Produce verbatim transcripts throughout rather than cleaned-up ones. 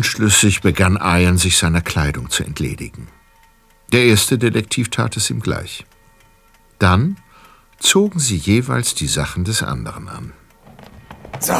Unschlüssig begann Ian, sich seiner Kleidung zu entledigen. Der erste Detektiv tat es ihm gleich. Dann zogen sie jeweils die Sachen des anderen an. So.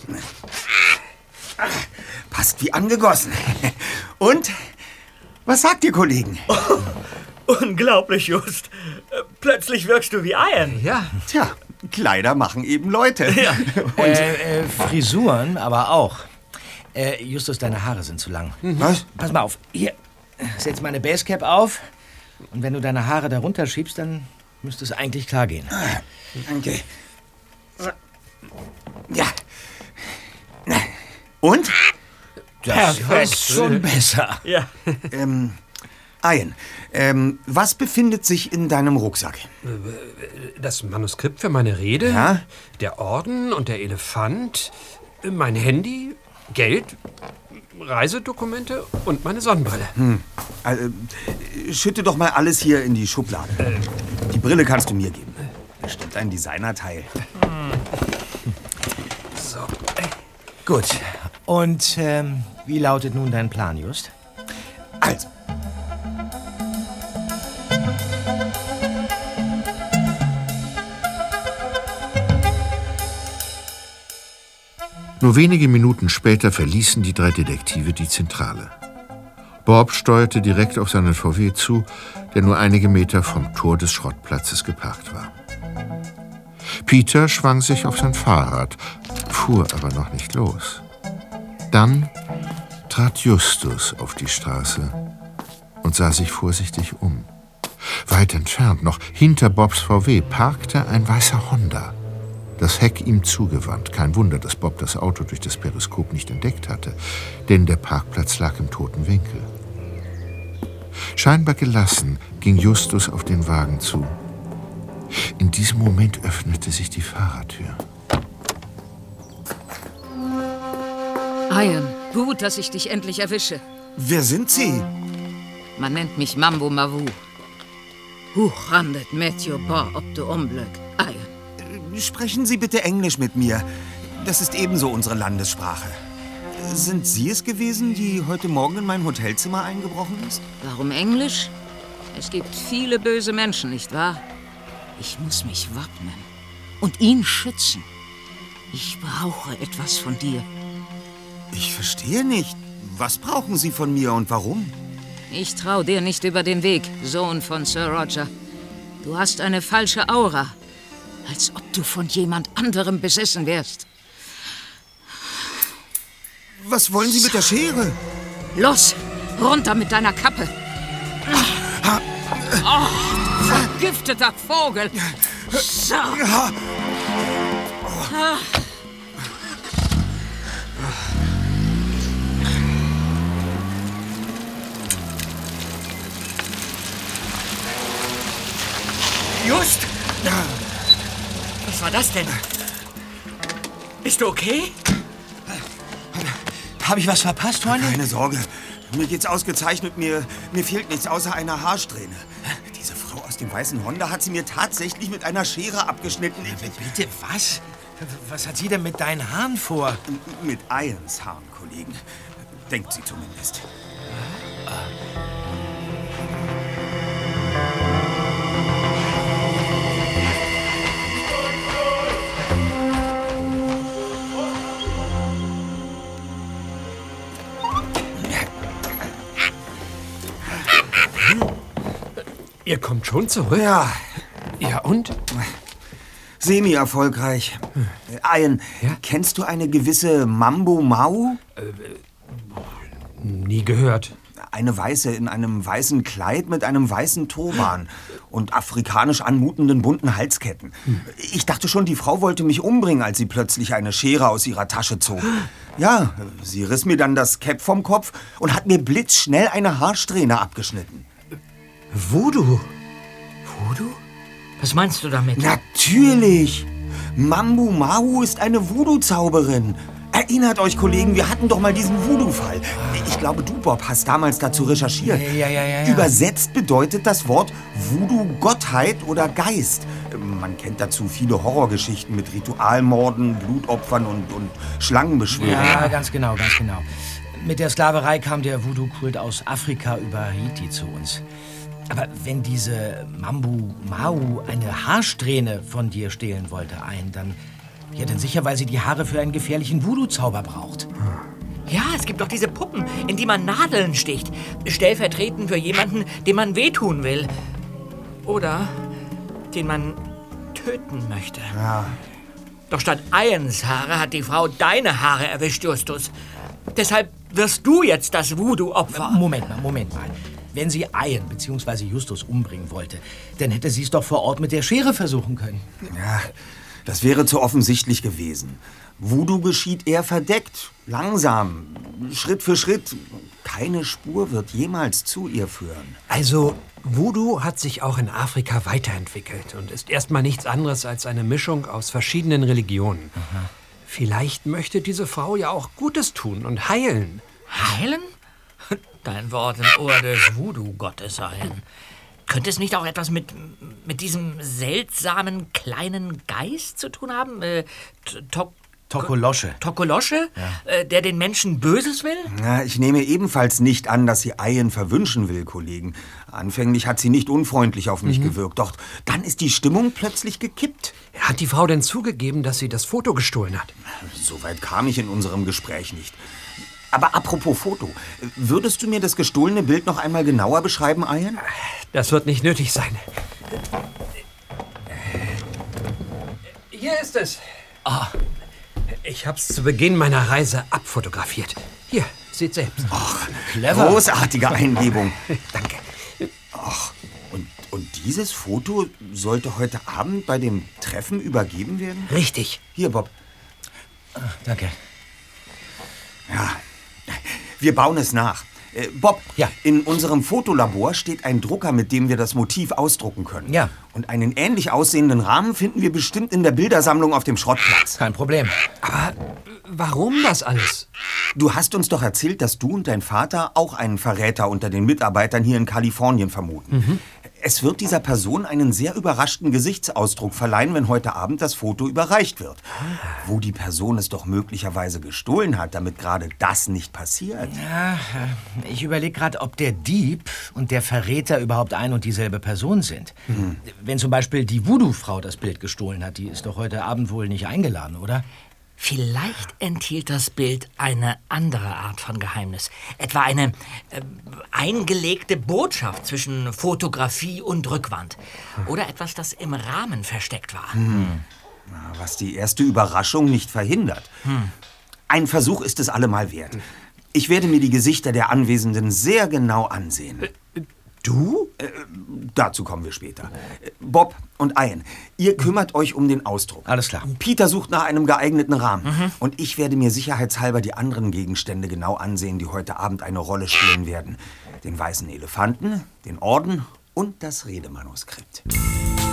Passt wie angegossen. Und? Was sagt ihr, Kollegen? Oh, unglaublich, Just. Plötzlich wirkst du wie Ian. Ja. Tja, Kleider machen eben Leute. Ja. Und äh, äh, Frisuren aber auch. Äh, Justus, deine Haare sind zu lang. Was? Pass mal auf. Hier, setz meine Basecap auf. Und wenn du deine Haare darunter schiebst, dann müsste es eigentlich klar gehen. Ah, danke. Ja. Und? Das ist schon besser. Ja. Ähm, Ian, ähm, was befindet sich in deinem Rucksack? Das Manuskript für meine Rede, ja? Der Orden und der Elefant, mein Handy, Geld, Reisedokumente und meine Sonnenbrille. Hm. Also, schütte doch mal alles hier in die Schublade. Äh. Die Brille kannst du mir geben. Bestimmt ein Designerteil. So. Gut. Und ähm, wie lautet nun dein Plan, Just? Also. Nur wenige Minuten später verließen die drei Detektive die Zentrale. Bob steuerte direkt auf seinen V W zu, der nur einige Meter vom Tor des Schrottplatzes geparkt war. Peter schwang sich auf sein Fahrrad, fuhr aber noch nicht los. Dann trat Justus auf die Straße und sah sich vorsichtig um. Weit entfernt, noch hinter Bobs V W, parkte ein weißer Honda. Das Heck ihm zugewandt. Kein Wunder, dass Bob das Auto durch das Periskop nicht entdeckt hatte, denn der Parkplatz lag im toten Winkel. Scheinbar gelassen ging Justus auf den Wagen zu. In diesem Moment öffnete sich die Fahrertür. Ian, gut, dass ich dich endlich erwische. Wer sind Sie? Man nennt mich Mambo Mavu. Huch, randet Matthew Bar ob du Unglück, Ian. Sprechen Sie bitte Englisch mit mir. Das ist ebenso unsere Landessprache. Sind Sie es gewesen, die heute Morgen in mein Hotelzimmer eingebrochen ist? Warum Englisch? Es gibt viele böse Menschen, nicht wahr? Ich muss mich wappnen und ihn schützen. Ich brauche etwas von dir. Ich verstehe nicht. Was brauchen Sie von mir und warum? Ich trau dir nicht über den Weg, Sohn von Sir Roger. Du hast eine falsche Aura. Als ob du von jemand anderem besessen wärst. Was wollen Sie mit der Schere? Los, runter mit deiner Kappe. Oh, vergifteter Vogel. So. Just! Was war das denn? Bist du okay? Habe ich was verpasst, Freunde? Keine Sorge. Mir geht's ausgezeichnet. Mir, mir fehlt nichts außer einer Haarsträhne. Diese Frau aus dem weißen Honda hat sie mir tatsächlich mit einer Schere abgeschnitten. Bitte, was? Was hat sie denn mit deinen Haaren vor? Mit Ians Haaren, Kollegen. Denkt sie zumindest. Ihr kommt schon zurück? Ja. Ja, und? Semi-erfolgreich. Ian, ja? Kennst du eine gewisse Mambo Mau? Äh, nie gehört. Eine Weiße in einem weißen Kleid mit einem weißen Turban und afrikanisch anmutenden bunten Halsketten. Hm. Ich dachte schon, die Frau wollte mich umbringen, als sie plötzlich eine Schere aus ihrer Tasche zog. Ja, sie riss mir dann das Cap vom Kopf und hat mir blitzschnell eine Haarsträhne abgeschnitten. Voodoo? Voodoo? Was meinst du damit? Natürlich! Mambo Mau ist eine Voodoo-Zauberin. Erinnert euch, Kollegen, wir hatten doch mal diesen Voodoo-Fall. Ich glaube, du, Bob, hast damals dazu recherchiert. Ja, ja, ja, ja, ja. Übersetzt bedeutet das Wort Voodoo Gottheit oder Geist. Man kennt dazu viele Horrorgeschichten mit Ritualmorden, Blutopfern und, und Schlangenbeschwörungen. Ja, ganz genau, ganz genau. Mit der Sklaverei kam der Voodoo-Kult aus Afrika über Haiti zu uns. Aber wenn diese Mambu Mau eine Haarsträhne von dir stehlen wollte, ein, dann... Ja, dann sicher, weil sie die Haare für einen gefährlichen Voodoo-Zauber braucht. Ja, es gibt doch diese Puppen, in die man Nadeln sticht. Stellvertretend für jemanden, dem man wehtun will. Oder den man töten möchte. Ja. Doch statt Ians Haare hat die Frau deine Haare erwischt, Justus. Deshalb wirst du jetzt das Voodoo-Opfer. Moment mal, Moment mal. Wenn sie Ian bzw. Justus umbringen wollte, dann hätte sie es doch vor Ort mit der Schere versuchen können. Ja, das wäre zu offensichtlich gewesen. Voodoo geschieht eher verdeckt, langsam, Schritt für Schritt. Keine Spur wird jemals zu ihr führen. Also, Voodoo hat sich auch in Afrika weiterentwickelt und ist erstmal nichts anderes als eine Mischung aus verschiedenen Religionen. Aha. Vielleicht möchte diese Frau ja auch Gutes tun und heilen. Heilen? Dein Wort im Ohr des Voodoo-Gottes sein. Könnte es nicht auch etwas mit, mit diesem seltsamen kleinen Geist zu tun haben? Äh, to Tokolosche. Tokolosche? Ja. Äh, der den Menschen Böses will? Ja, ich nehme ebenfalls nicht an, dass sie Ian verwünschen will, Kollegen. Anfänglich hat sie nicht unfreundlich auf mich mhm. gewirkt, doch dann ist die Stimmung plötzlich gekippt. Hat die Frau denn zugegeben, dass sie das Foto gestohlen hat? Soweit kam ich in unserem Gespräch nicht. Aber apropos Foto, würdest du mir das gestohlene Bild noch einmal genauer beschreiben, Ian? Das wird nicht nötig sein. Hier ist es. Ah, ich hab's zu Beginn meiner Reise abfotografiert. Hier, seht selbst. Ach, clever. Großartige Eingebung. Danke. Ach, und, und dieses Foto sollte heute Abend bei dem Treffen übergeben werden? Richtig. Hier, Bob. Ah, danke. Ja, wir bauen es nach. Äh, Bob, ja. In unserem Fotolabor steht ein Drucker, mit dem wir das Motiv ausdrucken können. Ja. Und einen ähnlich aussehenden Rahmen finden wir bestimmt in der Bildersammlung auf dem Schrottplatz. Kein Problem. Aber warum das alles? Du hast uns doch erzählt, dass du und dein Vater auch einen Verräter unter den Mitarbeitern hier in Kalifornien vermuten. Mhm. Es wird dieser Person einen sehr überraschten Gesichtsausdruck verleihen, wenn heute Abend das Foto überreicht wird. Wo die Person es doch möglicherweise gestohlen hat, damit gerade das nicht passiert. Ja, ich überlege gerade, ob der Dieb und der Verräter überhaupt ein und dieselbe Person sind. Mhm. Wenn zum Beispiel die Voodoo-Frau das Bild gestohlen hat, die ist doch heute Abend wohl nicht eingeladen, oder? Vielleicht enthielt das Bild eine andere Art von Geheimnis. Etwa eine äh, eingelegte Botschaft zwischen Fotografie und Rückwand. Oder etwas, das im Rahmen versteckt war. Hm. Was die erste Überraschung nicht verhindert. Hm. Ein Versuch ist es allemal wert. Ich werde mir die Gesichter der Anwesenden sehr genau ansehen. Du? Äh, dazu kommen wir später. Bob und Ian, ihr kümmert euch um den Ausdruck. Alles klar. Peter sucht nach einem geeigneten Rahmen. Mhm. Und ich werde mir sicherheitshalber die anderen Gegenstände genau ansehen, die heute Abend eine Rolle spielen werden. Den weißen Elefanten, den Orden und das Redemanuskript.